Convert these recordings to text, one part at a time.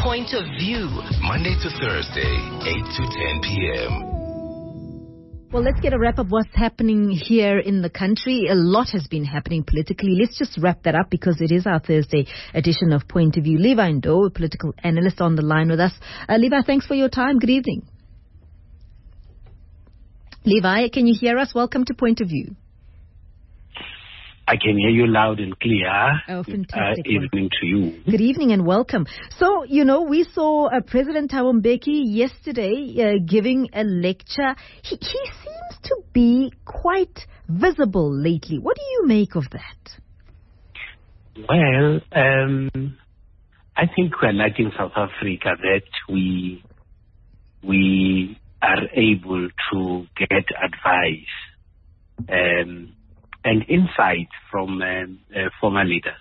Point of View. Monday to Thursday, 8 to 10 p.m. Well, let's get a wrap of what's happening here in the country. A lot has been happening politically. Let's just wrap that up because it is our Thursday edition of Point of View. Levi Ndo, a political analyst on the line with us. Levi, thanks for your time. Good evening. Levi, can you hear us? Welcome to Point of View. I can hear you loud and clear. Oh, fantastic. Evening to you. Good evening and welcome. So, we saw President Thabo Mbeki yesterday giving a lecture. He seems to be quite visible lately. What do you make of that? Well, I think we're like in South Africa that we are able to get advice and insight from former leaders.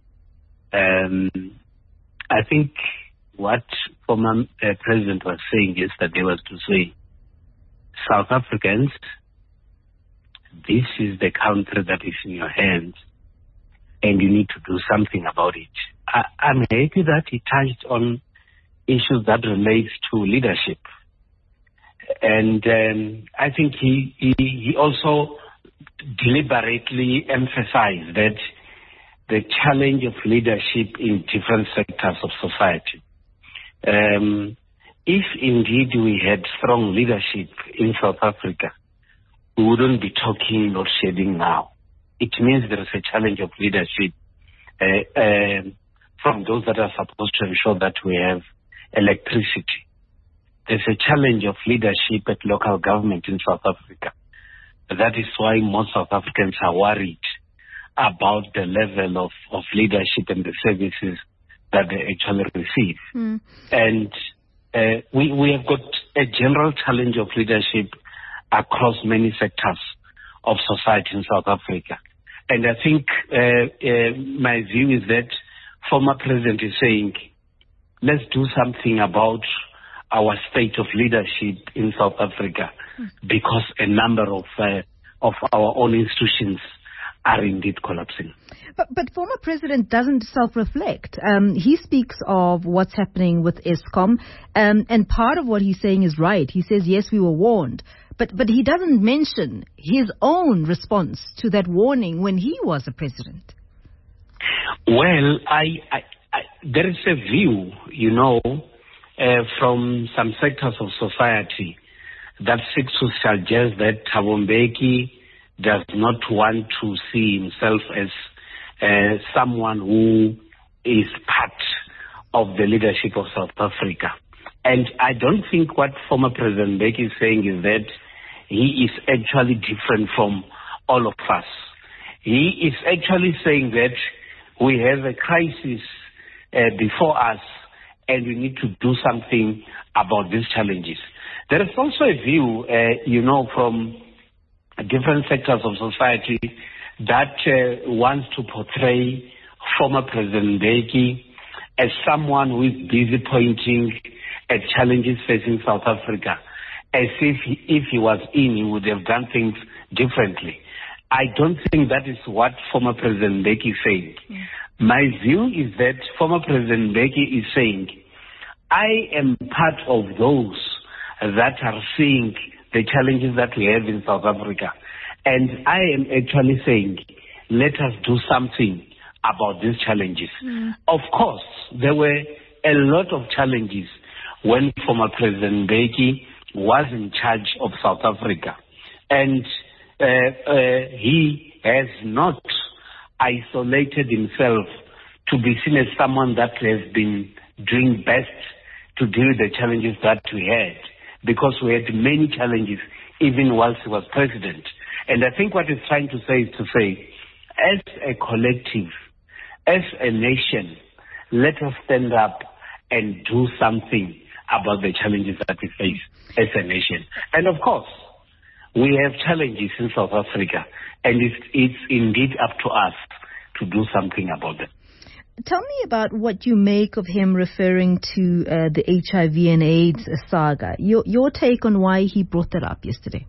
I think what former president was saying yesterday was to say, South Africans, this is the country that is in your hands, and you need to do something about it. I'm happy that he touched on issues that relates to leadership. And I think he also deliberately emphasized that the challenge of leadership in different sectors of society. If indeed we had strong leadership in South Africa, we wouldn't be talking load shedding now. It means there is a challenge of leadership from those that are supposed to ensure that we have electricity. There's a challenge of leadership at local government in South Africa. That is why most South Africans are worried about the level of leadership and the services that they actually receive. And we have got a general challenge of leadership across many sectors of society in South Africa. And I think my view is that former president is saying, let's do something about our state of leadership in South Africa, because a number of our own institutions are indeed collapsing. But former president doesn't self-reflect. He speaks of what's happening with Eskom, and part of what he's saying is right. He says, yes, we were warned. But he doesn't mention his own response to that warning when he was a president. Well, there is a view, from some sectors of society that seeks to suggest that Thabo Mbeki does not want to see himself as someone who is part of the leadership of South Africa. And I don't think what former President Mbeki is saying is that he is actually different from all of us. He is actually saying that we have a crisis before us, and we need to do something about these challenges. There is also a view, from different sectors of society that wants to portray former President Mbeki as someone who is busy pointing at challenges facing South Africa, as if he was in, he would have done things differently. I don't think that is what former President Mbeki is saying. My view is that former President Mbeki is saying, I am part of those that are seeing the challenges that we have in South Africa. And I am actually saying, let us do something about these challenges. Of course, there were a lot of challenges when former President Mbeki was in charge of South Africa. And he has not isolated himself to be seen as someone that has been doing best to deal with the challenges that we had, because we had many challenges even whilst he was president. And I think what he's trying to say is to say, as a collective, as a nation, let us stand up and do something about the challenges that we face as a nation. And of course, we have challenges in South Africa, and it's indeed up to us to do something about them. Tell me about what you make of him referring to the HIV and AIDS saga. Your take on why he brought that up yesterday.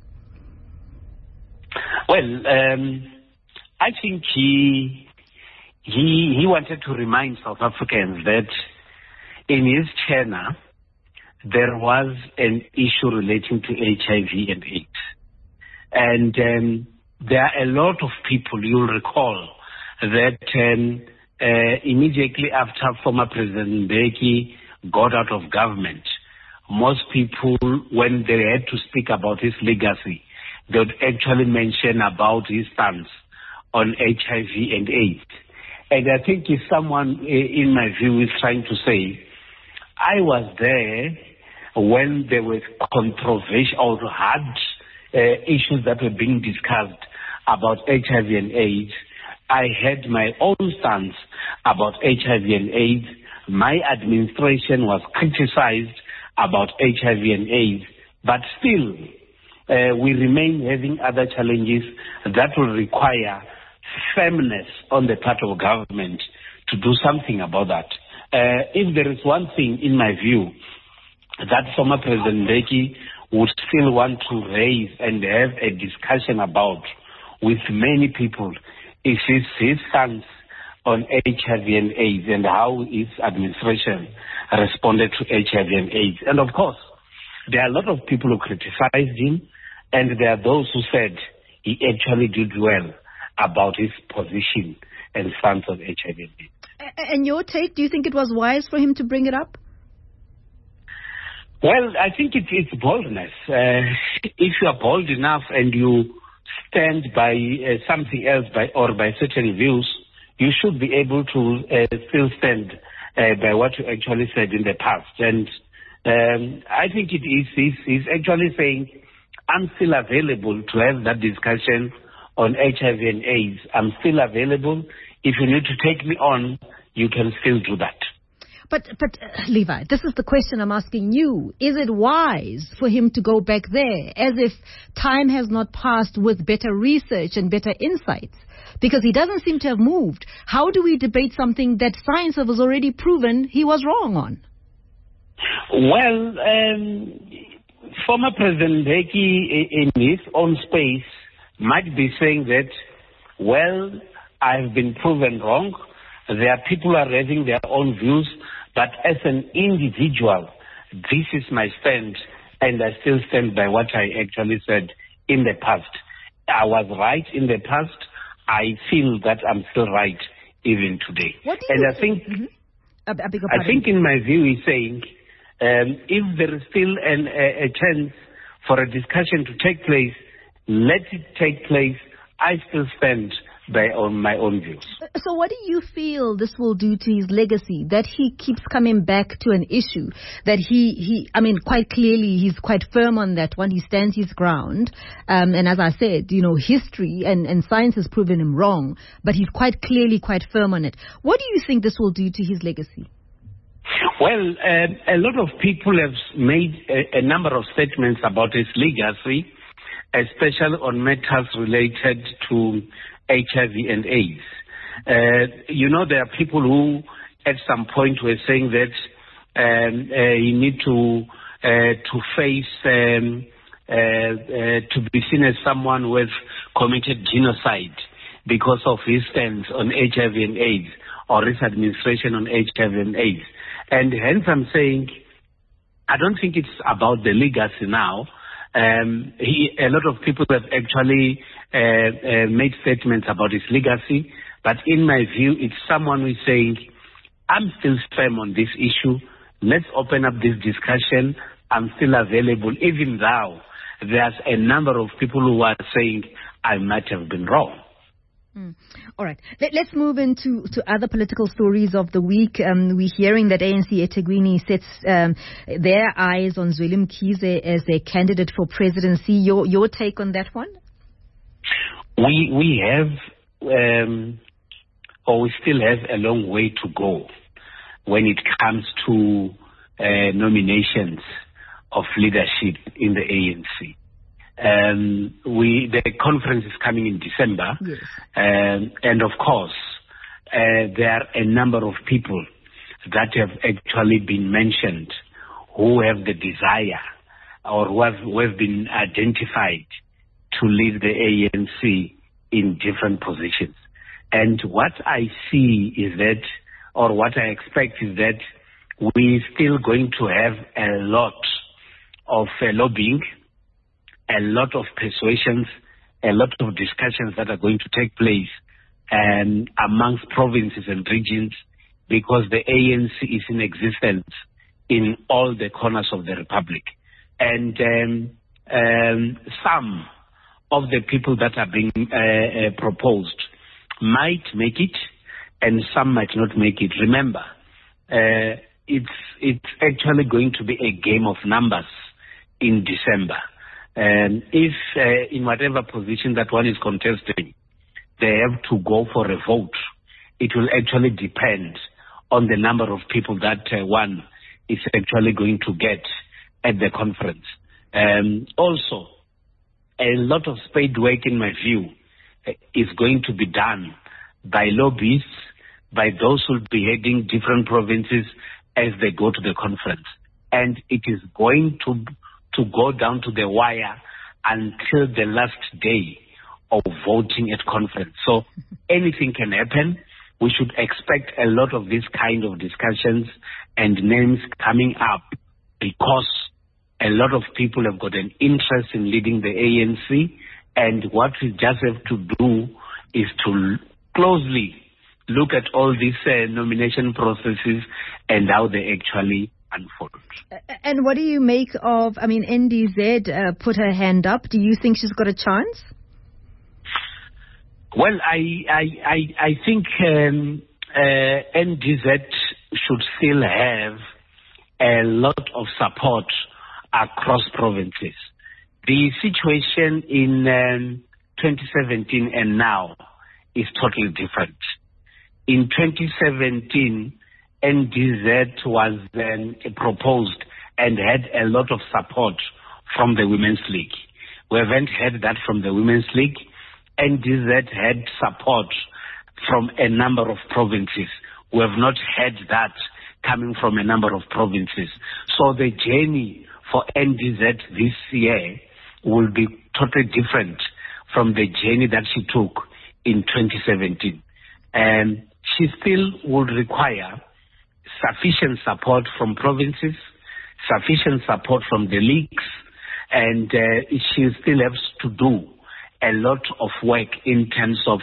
Well, I think he wanted to remind South Africans that in his tenure, there was an issue relating to HIV and AIDS. And there are a lot of people, you'll recall, that immediately after former President Mbeki got out of government, most people, when they had to speak about his legacy, they would actually mention about his stance on HIV and AIDS. And I think if someone, in my view, is trying to say, I was there when there were controversial or hard issues that were being discussed about HIV and AIDS. I had my own stance about HIV and AIDS. My administration was criticized about HIV and AIDS, but still we remain having other challenges that will require firmness on the part of government to do something about that. If there is one thing, in my view, that former President Mbeki would still want to raise and have a discussion about with many people, is his stance on HIV and AIDS and how his administration responded to HIV and AIDS. And of course, there are a lot of people who criticized him, and there are those who said he actually did well about his position and stance on HIV and AIDS. And your take, do you think it was wise for him to bring it up? Well, I think it's boldness. If you are bold enough and you stand by something else or by certain views, you should be able to still stand by what you actually said in the past. And I think he's actually saying, I'm still available to have that discussion on HIV and AIDS. I'm still available. If you need to take me on, you can still do that. But Levi, this is the question I'm asking you. Is it wise for him to go back there as if time has not passed with better research and better insights? Because he doesn't seem to have moved. How do we debate something that science has already proven he was wrong on? Well, former President Mbeki in his own space might be saying that, well, I've been proven wrong. There are people who are having their own views, but as an individual, this is my stand, and I still stand by what I actually said in the past. I was right in the past. I feel that I'm still right even today. I think, I think in my view, he's saying, if there is still a chance for a discussion to take place, let it take place. I still stand on my own views. So what do you feel this will do to his legacy, that he keeps coming back to an issue, that quite clearly he's quite firm on that one, he stands his ground, and as I said, history and science has proven him wrong, but he's quite clearly quite firm on it. What do you think this will do to his legacy? Well, a lot of people have made a number of statements about his legacy, especially on matters related to HIV and AIDS. There are people who at some point were saying that you need to face, to be seen as someone who has committed genocide because of his stance on HIV and AIDS or his administration on HIV and AIDS. And hence I'm saying, I don't think it's about the legacy now. A lot of people have actually made statements about his legacy, but in my view, it's someone who is saying, I'm still firm on this issue. Let's open up this discussion. I'm still available, even though there's a number of people who are saying I might have been wrong. All right. Let's move into other political stories of the week. We're hearing that ANC eThekwini sets their eyes on Zweli Mkhize as their candidate for presidency. Your take on that one? We have, or we still have a long way to go when it comes to nominations of leadership in the ANC. The conference is coming in December, yes. And of course, there are a number of people that have actually been mentioned who have the desire or who have been identified to lead the ANC in different positions. And what I see is that, or what I expect is that we're still going to have a lot of lobbying, a lot of persuasions, a lot of discussions that are going to take place amongst provinces and regions, because the ANC is in existence in all the corners of the Republic. And some of the people that are being proposed might make it, and some might not make it. Remember, it's actually going to be a game of numbers in December. If in whatever position that one is contesting, they have to go for a vote, it will actually depend on the number of people that one is actually going to get at the conference. Also, a lot of spade work, in my view, is going to be done by lobbyists, by those who will be heading different provinces as they go to the conference. And it is going to go down to the wire until the last day of voting at conference. So anything can happen. We should expect a lot of these kind of discussions and names coming up, because a lot of people have got an interest in leading the ANC, and what we just have to do is to closely look at all these nomination processes and how they actually unfold. And what do you make of, NDZ put her hand up. Do you think she's got a chance? Well, I think NDZ should still have a lot of support across provinces. The situation in 2017 and now is totally different. In 2017, NDZ was then proposed and had a lot of support from the Women's League. We haven't had that from the Women's League. NDZ had support from a number of provinces. We have not had that coming from a number of provinces. So the journey for NDZ this year will be totally different from the journey that she took in 2017. And she still would require sufficient support from provinces, sufficient support from the leagues, and she still has to do a lot of work in terms of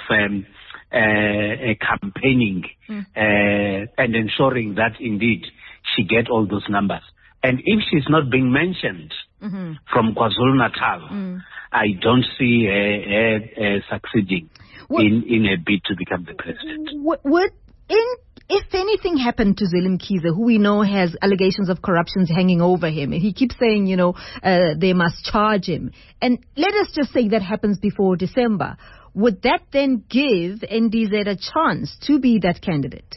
campaigning and ensuring that indeed she get all those numbers. And if she's not being mentioned from KwaZulu-Natal, I don't see her succeeding in a bid to become the president. If anything happened to Zweli Mkhize, who we know has allegations of corruption hanging over him, and he keeps saying, they must charge him, and let us just say that happens before December, would that then give NDZ a chance to be that candidate?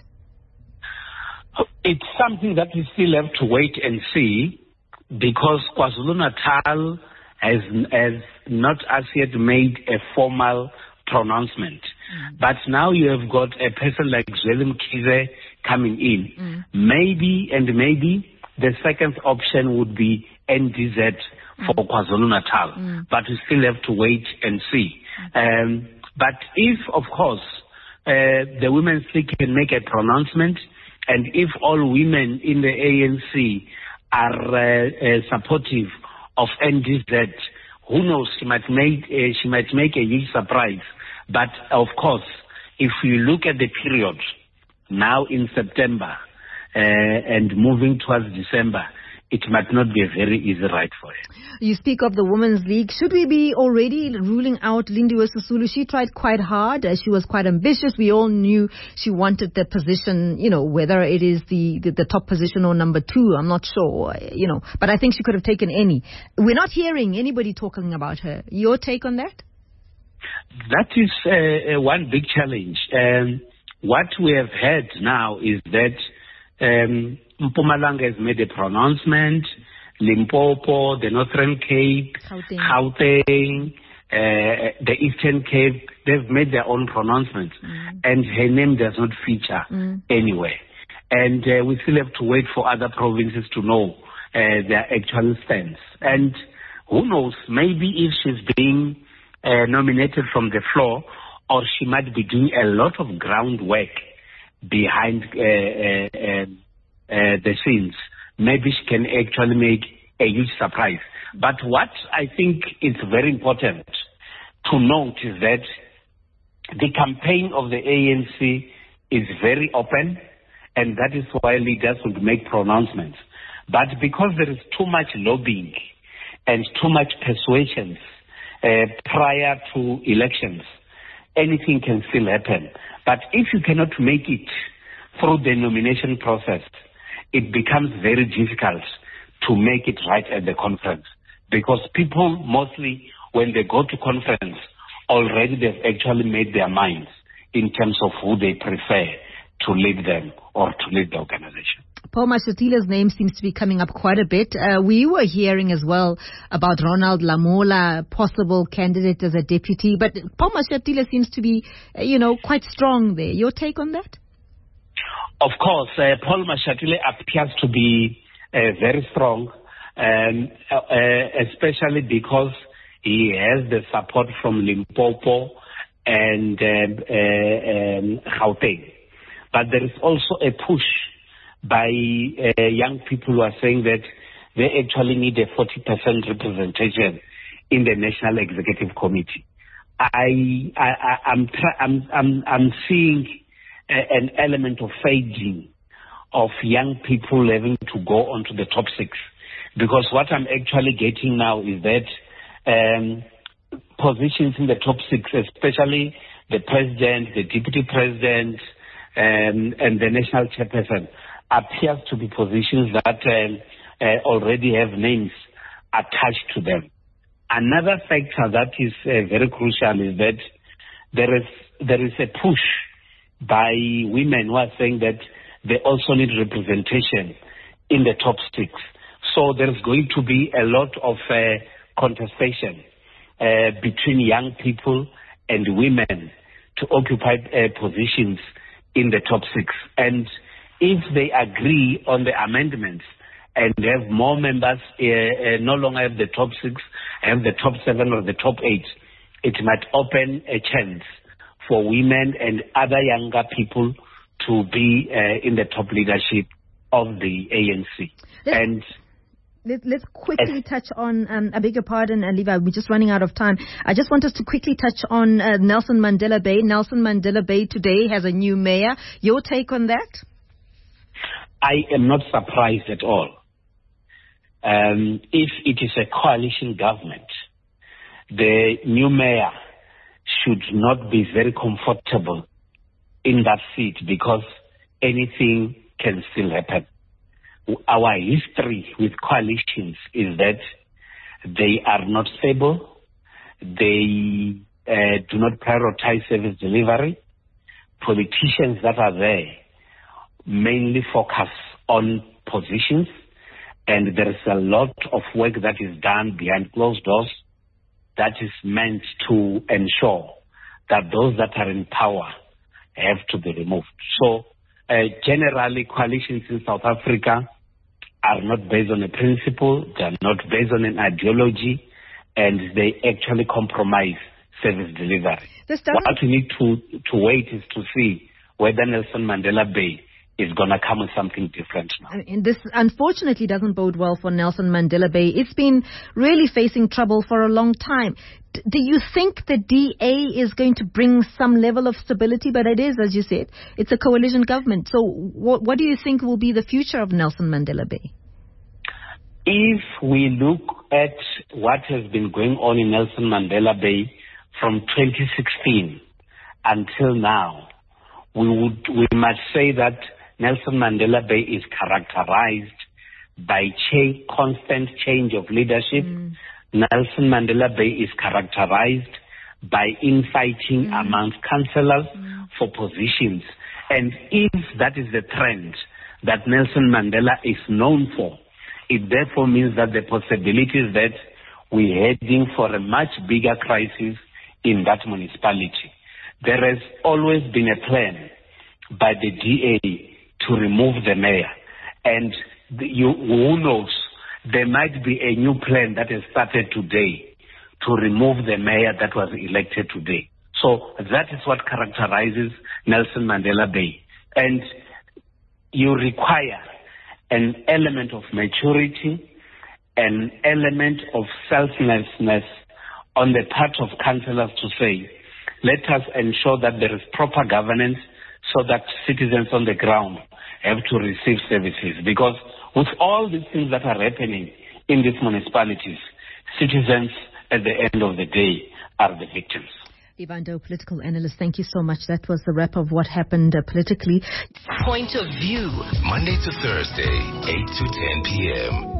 It's something that we still have to wait and see, because KwaZulu-Natal has not as yet made a formal pronouncement. But now you have got a person like Zweli Mkhize coming in. Maybe the second option would be NDZ for KwaZulu-Natal. But we still have to wait and see. But if, of course, the Women's League can make a pronouncement, and if all women in the ANC are supportive of NDZ, who knows, she might make a huge surprise. But of course, if you look at the period now in September and moving towards December, it might not be a very easy ride for her. You speak of the Women's League. Should we be already ruling out Lindiwe Sisulu? She tried quite hard. She was quite ambitious. We all knew she wanted the position, whether it is the top position or number 2, I'm not sure, But I think she could have taken any. We're not hearing anybody talking about her. Your take on that? That is one big challenge. What we have heard now is that Mpumalanga has made a pronouncement, Limpopo, the Northern Cape, Gauteng, the Eastern Cape, they've made their own pronouncements, and her name does not feature anywhere. And we still have to wait for other provinces to know their actual stance. And who knows, maybe if she's being nominated from the floor, or she might be doing a lot of groundwork behind the scenes, maybe she can actually make a huge surprise. But what I think is very important to note is that the campaign of the ANC is very open, and that is why leaders would make pronouncements. But because there is too much lobbying and too much persuasions prior to elections, anything can still happen. But if you cannot make it through the nomination process, it becomes very difficult to make it right at the conference. Because people mostly, when they go to conference, already they've actually made their minds in terms of who they prefer to lead them or to lead the organization. Paul Mashatile's name seems to be coming up quite a bit. We were hearing as well about Ronald Lamola, possible candidate as a deputy, but Paul Mashatile seems to be, quite strong there. Your take on that? Of course, Paul Mashatile appears to be very strong, especially because he has the support from Limpopo and Gauteng. But there is also a push by young people who are saying that they actually need a 40% representation in the National Executive Committee. I'm seeing an element of fading of young people having to go onto the top 6, because what I'm actually getting now is that positions in the top 6, especially the president, the deputy president, and the national chairperson, appears to be positions that already have names attached to them. Another factor that is very crucial is that there is a push by women who are saying that they also need representation in the top 6. So there's going to be a lot of contestation between young people and women to occupy positions in the top 6. And if they agree on the amendments and have more members, no longer have the top 6, have the top 7 or the top 8, it might open a chance for women and other younger people to be in the top leadership of the ANC. Let's quickly touch on, I beg your pardon, Levi, we're just running out of time. I just want us to quickly touch on Nelson Mandela Bay. Nelson Mandela Bay today has a new mayor. Your take on that? I am not surprised at all. If it is a coalition government, the new mayor should not be very comfortable in that seat, because anything can still happen. Our history with coalitions is that they are not stable, they do not prioritize service delivery. Politicians that are there mainly focus on positions, and there is a lot of work that is done behind closed doors that is meant to ensure that those that are in power have to be removed. So generally, coalitions in South Africa are not based on a principle, they are not based on an ideology, and they actually compromise service delivery. What we need to wait is to see whether Nelson Mandela Bay is going to come with something different now. And this unfortunately doesn't bode well for Nelson Mandela Bay. It's been really facing trouble for a long time. Do you think the DA is going to bring some level of stability? But it is, as you said, it's a coalition government. So what do you think will be the future of Nelson Mandela Bay? If we look at what has been going on in Nelson Mandela Bay from 2016 until now, we must say that Nelson Mandela Bay is characterized by constant change of leadership. Nelson Mandela Bay is characterized by infighting amongst councillors for positions. And if that is the trend that Nelson Mandela is known for, it therefore means that the possibility is that we're heading for a much bigger crisis in that municipality. There has always been a plan by the DA to remove the mayor. And who knows, there might be a new plan that has started today to remove the mayor that was elected today. So that is what characterizes Nelson Mandela Bay. And you require an element of maturity, an element of selflessness on the part of councillors to say, let us ensure that there is proper governance so that citizens on the ground have to receive services. Because with all these things that are happening in these municipalities, citizens at the end of the day are the victims. Ivan Doe, political analyst, thank you so much. That was the wrap of what happened politically. Point of View, Monday to Thursday, 8 to 10 p.m.